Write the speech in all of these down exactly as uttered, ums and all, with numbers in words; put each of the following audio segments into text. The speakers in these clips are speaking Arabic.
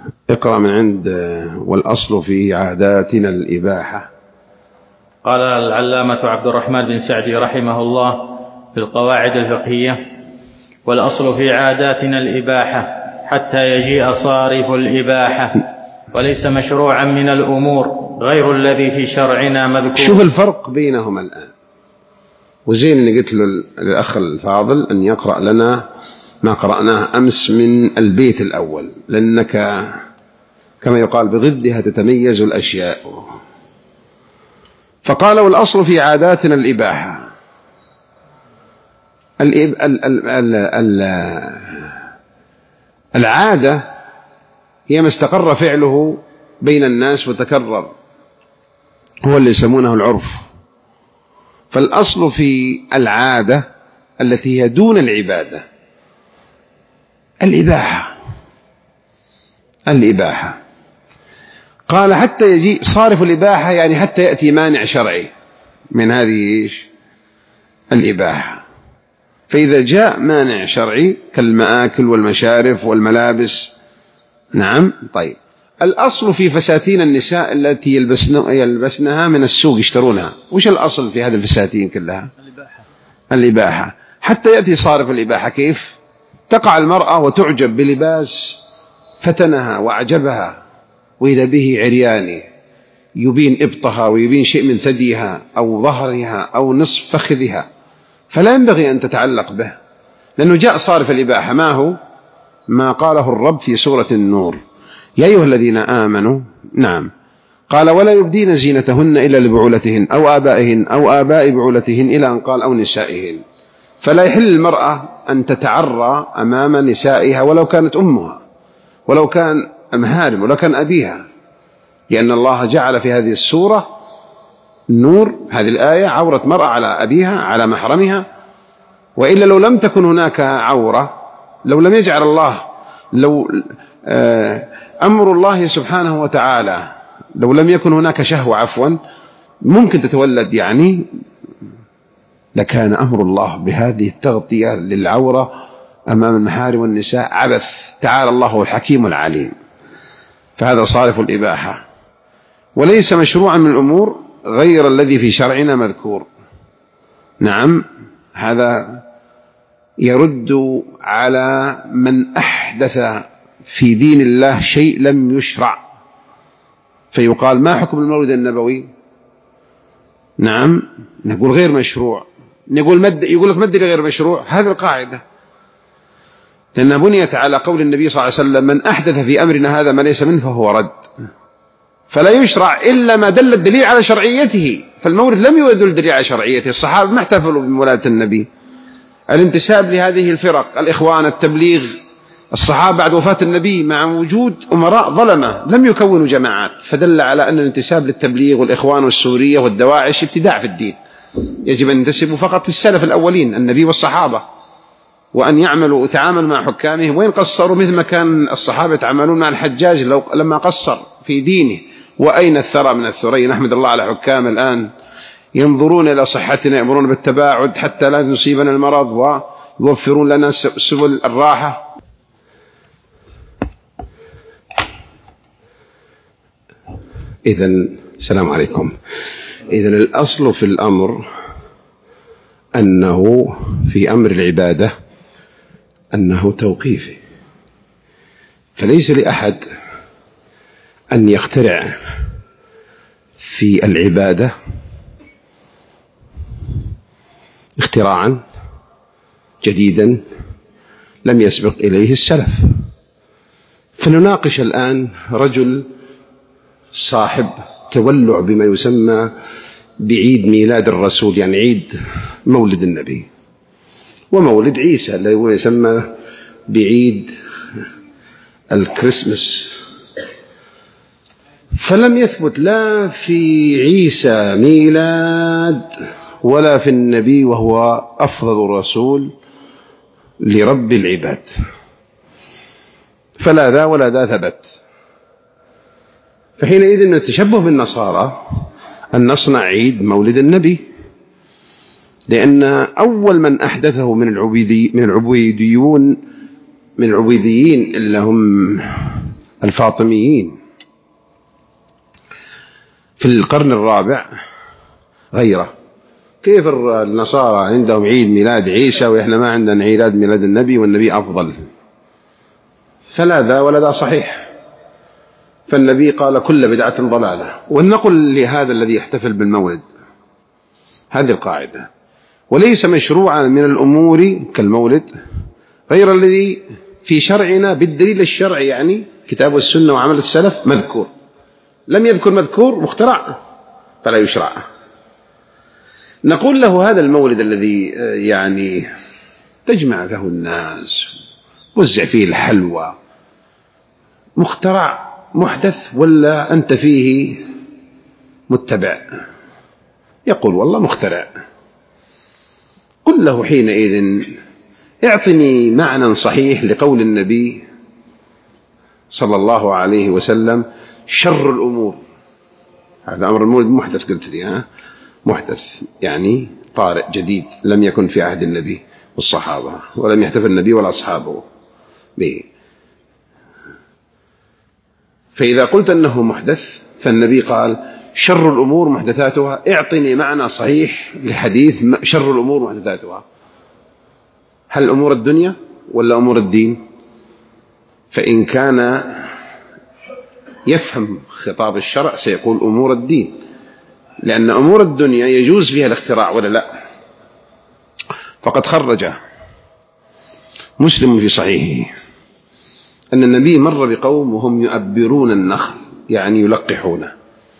اقرأ من عند والأصل في عاداتنا الإباحة. قال العلامة عبد الرحمن بن سعدي رحمه الله في القواعد الفقهية: والأصل في عاداتنا الإباحة حتى يجيء صارف الإباحة، وليس مشروعا من الأمور غير الذي في شرعنا مذكور. شوف الفرق بينهما الآن، وزين اللي قلت له الأخ الفاضل أن يقرأ لنا ما قرأناه أمس من البيت الأول، لأنك كما يقال بضدها تتميز الأشياء. فقال: والأصل في عاداتنا الإباحة. العادة هي ما استقر فعله بين الناس وتكرر، هو اللي يسمونه العرف. فالأصل في العادة التي هي دون العبادة الإباحة. الإباحة قال حتى يجي صارف الإباحة، يعني حتى يأتي مانع شرعي من هذه الإباحة. فإذا جاء مانع شرعي كالمآكل والمشارف والملابس، نعم، طيب. الأصل في فساتين النساء التي يلبسن يلبسنها من السوق يشترونها، وش الأصل في هذه الفساتين كلها؟ الإباحة. الإباحة حتى يأتي صارف الإباحة. كيف تقع المرأة وتعجب بلباس فتنها وأعجبها، وإذا به عرياني يبين إبطها ويبين شيء من ثديها أو ظهرها أو نصف فخذها، فلا ينبغي أن تتعلق به، لأنه جاء صارف الإباحة. ما هو؟ ما قاله الرب في سورة النور: يا أيها الذين آمنوا، نعم، قال: ولا يبدين زينتهن إلا لبعولتهن أو آبائهن أو آباء بعولتهن، إلى أن قال: أو نسائهن. فلا يحل المرأة أن تتعرى أمام نسائها ولو كانت أمها، ولو كان محارم، ولو كان أبيها، لأن الله جعل في هذه السورة النور، هذه الآية، عورة مرأة على أبيها على محرمها. وإلا لو لم تكن هناك عورة، لو لم يجعل الله، لو أمر الله سبحانه وتعالى، لو لم يكن هناك شهوة عفوا ممكن تتولد، يعني لكان أمر الله بهذه التغطية للعورة أمام المحارم والنساء عبث. تعالى الله الحكيم العليم. فهذا صارف الإباحة، وليس مشروعا من الأمور غير الذي في شرعنا مذكور. نعم، هذا يرد على من أحدث في دين الله شيء لم يشرع، فيقال: ما حكم المولد النبوي؟ نعم، نقول غير مشروع. نقول مد، يقول لك مد غير مشروع. هذه القاعدة، لأنها بنيت على قول النبي صلى الله عليه وسلم: من أحدث في أمرنا هذا ما ليس منه فهو رد. فلا يشرع إلا ما دل الدليل على شرعيته. فالمولد لم يدل الدليل على شرعيته. الصحابة ما احتفلوا بولادة النبي. الانتساب لهذه الفرق، الإخوان، التبليغ، الصحابة بعد وفاة النبي مع وجود أمراء ظلمة لم يكونوا جماعات، فدل على أن الانتساب للتبليغ والإخوان والسورية والدواعش ابتداع في الدين. يجب أن ينتسبوا فقط للسلف الأولين، النبي والصحابة، وأن يعملوا ويتعاملوا مع حكامهم وين قصروا، مثل ما كان الصحابة يتعاملون مع الحجاج لو لما قصر في دينه. وأين الثرى من الثريا؟ نحمد الله على حكام الآن ينظرون إلى صحتنا، يأمرون بالتباعد حتى لا يصيبنا المرض، ويوفرون لنا سبل الراحة. إذن السلام عليكم. إذن الأصل في الأمر أنه في أمر العبادة أنه توقيفي، فليس لأحد أن يخترع في العبادة اختراعا جديدا لم يسبق إليه السلف. فنناقش الآن رجل صاحب تولع بما يسمى بعيد ميلاد الرسول، يعني عيد مولد النبي، ومولد عيسى اللي هو يسمى بعيد الكريسماس. فلم يثبت لا في عيسى ميلاد ولا في النبي، وهو أفضل رسول لرب العباد، فلا ذا ولا ذا ثبت. فحينئذ نتشبه بالنصارى أن نصنع عيد مولد النبي، لأن أول من أحدثه من العبيدي من العبيديون من العبيديين اللي هم الفاطميين في القرن الرابع غيره. كيف النصارى عندهم عيد ميلاد عيسى وإحنا ما عندنا عيد ميلاد النبي والنبي أفضل؟ فلا ذا ولا ذا صحيح. فالنبي قال كل بدعة ضلالة. ولنقل لهذا الذي يحتفل بالمولد هذه القاعدة: وليس مشروعا من الأمور كالمولد غير الذي في شرعنا بالدليل الشرعي، يعني كتاب والسنة وعمل السلف، مذكور. لم يذكر مذكور مخترع فلا يشرع. نقول له هذا المولد الذي يعني تجمع له الناس وزع فيه الحلوى، مخترع محدث ولا أنت فيه متبع؟ يقول والله مخترع. قل له حينئذ اعطني معنى صحيح لقول النبي صلى الله عليه وسلم شر الأمور. هذا أمر المولد محدث، قلت لي ها محدث يعني طارئ جديد لم يكن في عهد النبي والصحابة، ولم يحتفل النبي ولا أصحابه به. فإذا قلت أنه محدث فالنبي قال شر الأمور محدثاتها. اعطني معنى صحيح لحديث شر الأمور محدثاتها. هل أمور الدنيا ولا أمور الدين؟ فإن كان يفهم خطاب الشرع سيقول أمور الدين، لأن أمور الدنيا يجوز فيها الاختراع ولا لا. فقد خرج مسلم في صحيحه أن النبي مر بقوم وهم يؤبرون النخل، يعني يلقحونه،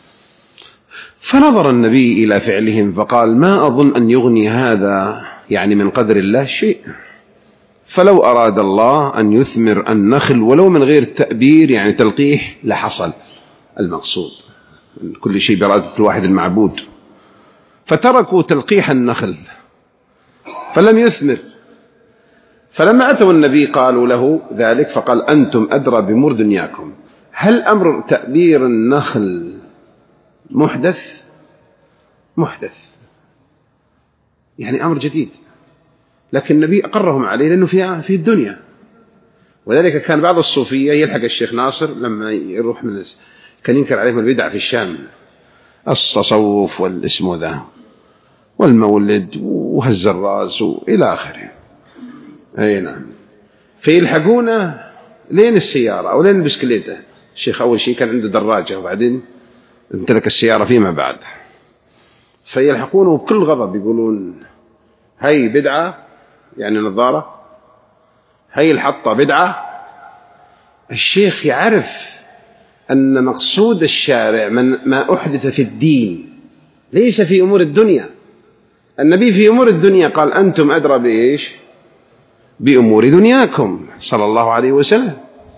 فنظر النبي إلى فعلهم فقال ما أظن أن يغني هذا يعني من قدر الله شيء، فلو أراد الله أن يثمر النخل ولو من غير تأبير يعني تلقيح لحصل المقصود. كل شيء بإرادة الواحد المعبود. فتركوا تلقيح النخل فلم يثمر. فلما أتوا النبي قالوا له ذلك فقال أنتم أدرى بأمور دنياكم. هل أمر تأبير النخل محدث؟ محدث يعني أمر جديد، لكن النبي أقرهم عليه لأنه في في الدنيا. وذلك كان بعض الصوفية يلحق الشيخ ناصر لما يروح من كان ينكر عليهم البدع في الشام، التصوف والاسم ذا والمولد وهز الراس وإلى آخره. أي نعم. فيلحقونه لين السيارة أو لين البسكليتة. الشيخ أول شيء كان عنده دراجة وبعدين امتلك السيارة فيما بعد. فيلحقونه بكل غضب يقولون هاي بدعة يعني نظارة، هاي الحطة بدعة. الشيخ يعرف أن مقصود الشارع من ما أحدث في الدين ليس في أمور الدنيا. النبي في أمور الدنيا قال أنتم أدرى بإيش؟ بأمور دنياكم صلى الله عليه وسلم.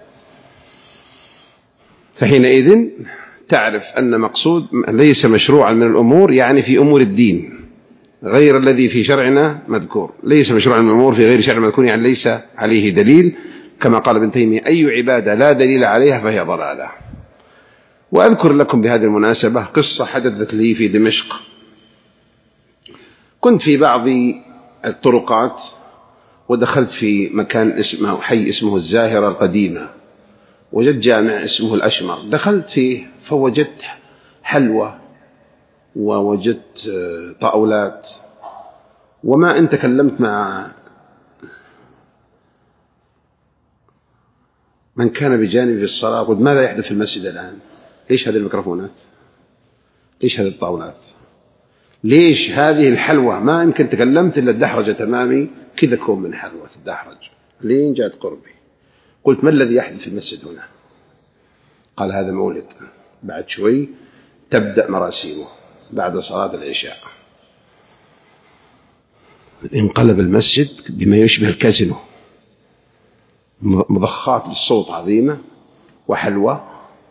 فحينئذ تعرف أن مقصود ليس مشروعا من الأمور يعني في أمور الدين غير الذي في شرعنا مذكور. ليس مشروعا من الأمور في غير شرع مذكور يعني ليس عليه دليل، كما قال ابن تيمية أي عبادة لا دليل عليها فهي ضلالة. وأذكر لكم بهذه المناسبة قصة حدثت لي في دمشق. كنت في بعض الطرقات ودخلت في مكان اسمه حي اسمه الزاهرة القديمة، وجدت جامع اسمه الأشمر. دخلت فيه فوجدت حلوى ووجدت طاولات، وما أن تكلمت مع من كان بجانبي في الصلاة قلت ماذا يحدث في المسجد الآن؟ ليش هذه الميكروفونات؟ ليش هذه الطاولات؟ ليش هذه الحلوى؟ ما يمكن تكلمت إلا الدحرجة أمامي كذا كوم من حلوى الدحرج لين جاءت قربي. قلت ما الذي يحدث في المسجد هنا؟ قال هذا مولد، بعد شوي تبدأ مراسيمه بعد صلاة العشاء. انقلب المسجد بما يشبه الكازينو، مضخات للصوت عظيمة وحلوى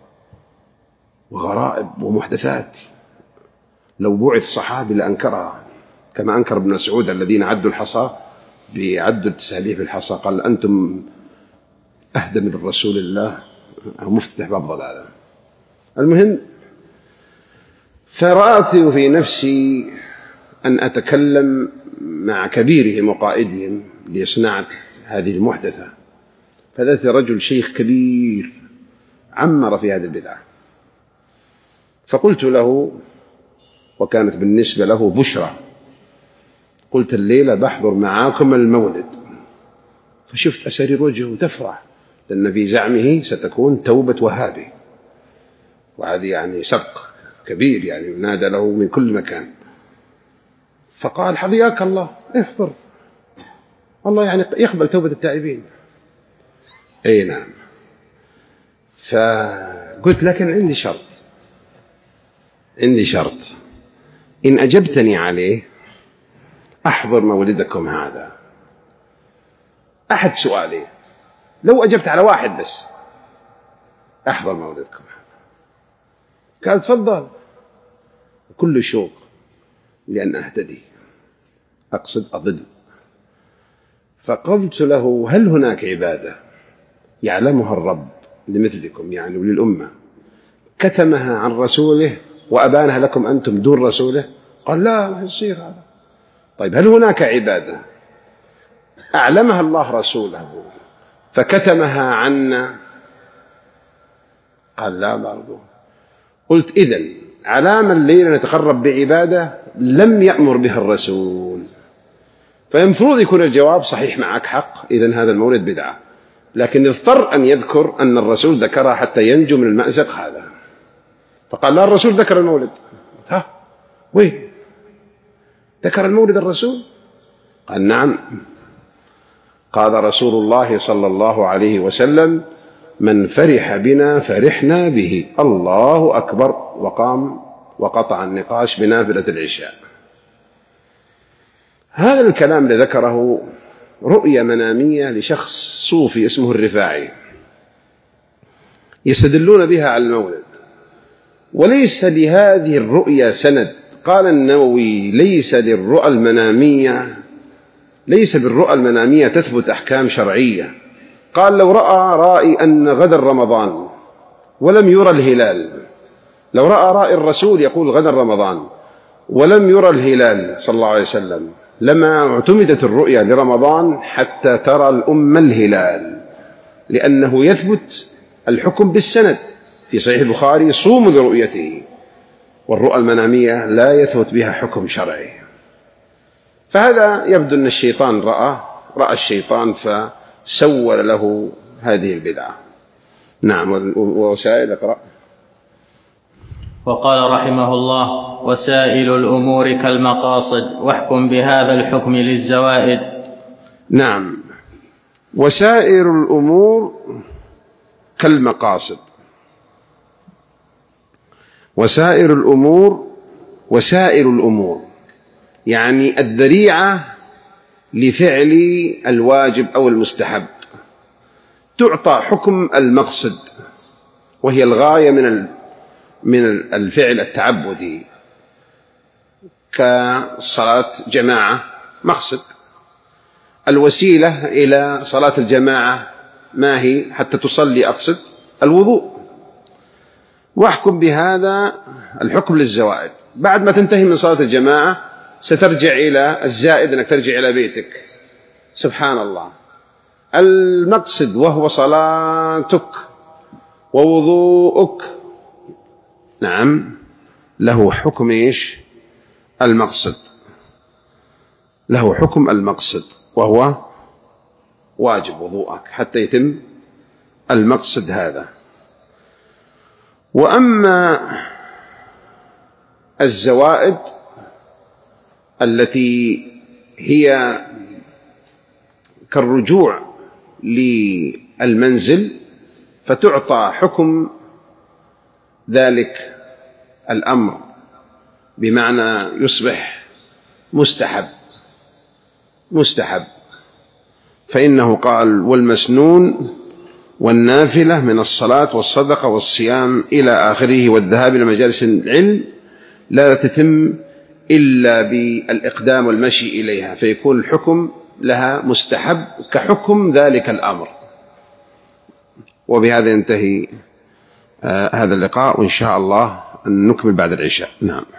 وغرائب ومحدثات. لو بعث صحابي لأنكرها كما أنكر ابن مسعود الذين عدوا الحصى بعدوا التساليف الحصى، قال أنتم أهدى من رسول الله أو مفتتح باب ضلالة. المهم فرأت في نفسي أن أتكلم مع كبيرهم وقائدهم لصناعة هذه المحدثة. فذات رجل شيخ كبير عمر في هذه البدعة. فقلت له، وكانت بالنسبة له بشرى، قلت الليلة بحضر معاكم المولد. فشفت أسرير وجهه تفرح، لأن في زعمه ستكون توبة وهابي، وهذه يعني سبق كبير، يعني نادى له من كل مكان. فقال حظياك الله، احضر، الله يعني يقبل توبة التائبين. أي نعم. فقلت لكن عندي شرط، عندي شرط إن أجبتني عليه أحضر مولدكم هذا. أحد سؤالي، لو أجبت على واحد بس أحضر مولدكم هذا. قال تفضل. كل شوق لأن أهتدي، أقصد أضل. فقلت له هل هناك عبادة يعلمها الرب لمثلكم يعني وللأمة كتمها عن رسوله وأبانها لكم أنتم دون رسوله؟ قال لا، ما يصير هذا. طيب هل هناك عبادة أعلمها الله رسوله فكتمها عنا؟ قال لا برضو. قلت إذن علامة الليلة نتقرب بعبادة لم يأمر بها الرسول، فيمفروض يكون الجواب صحيح، معك حق، إذن هذا المولد بدعة، لكن اضطر أن يذكر أن الرسول ذكرها حتى ينجو من المأزق هذا. فقال لا، الرسول ذكر المولد. ها وين ذكر المولد الرسول؟ قال نعم، قال رسول الله صلى الله عليه وسلم من فرح بنا فرحنا به، الله أكبر، وقام وقطع النقاش بنافلة العشاء. هذا الكلام الذي ذكره رؤية منامية لشخص صوفي اسمه الرفاعي، يستدلون بها على المولد، وليس لهذه الرؤية سند. قال النووي ليس للرؤى المنامية ليس بالرؤى المنامية تثبت أحكام شرعية. قال لو رأى رائي أن غدا رمضان ولم يرى الهلال، لو رأى رائي الرسول يقول غدا رمضان ولم يرى الهلال صلى الله عليه وسلم لما اعتمدت الرؤيا لرمضان حتى ترى الأمة الهلال، لأنه يثبت الحكم بالسند في صحيح البخاري صوموا لرؤيته، والرؤى المنامية لا يثبت بها حكم شرعي. فهذا يبدو أن الشيطان رأى رأى الشيطان فسول له هذه البدعة. نعم. وسائل اقرأ. وقال رحمه الله وسائل الأمور كالمقاصد واحكم بهذا الحكم للزوائد. نعم، وسائر الأمور كالمقاصد. وسائر الأمور وسائر الأمور يعني الذريعة لفعل الواجب أو المستحب تعطى حكم المقصد، وهي الغاية من من الفعل التعبدي، كصلاة جماعة مقصد. الوسيلة إلى صلاة الجماعة ما هي حتى تصلي؟ أقصد الوضوء. واحكم بهذا الحكم للزوائد. بعد ما تنتهي من صلاة الجماعة سترجع إلى الزائد، أنك ترجع إلى بيتك. سبحان الله، المقصد وهو صلاتك ووضوءك، نعم، له حكم إيش؟ المقصد، له حكم المقصد، وهو واجب وضوءك حتى يتم المقصد هذا. وأما الزوائد التي هي كالرجوع للمنزل فتعطى حكم ذلك الأمر، بمعنى يصبح مستحب مستحب فإنه قال والمسنون والنافلة من الصلاة والصدقة والصيام إلى آخره، والذهاب إلى مجالس العلم لا تتم إلا بالإقدام والمشي إليها، فيكون الحكم لها مستحب كحكم ذلك الأمر. وبهذا ينتهي آه هذا اللقاء، وإن شاء الله نكمل بعد العشاء. نعم.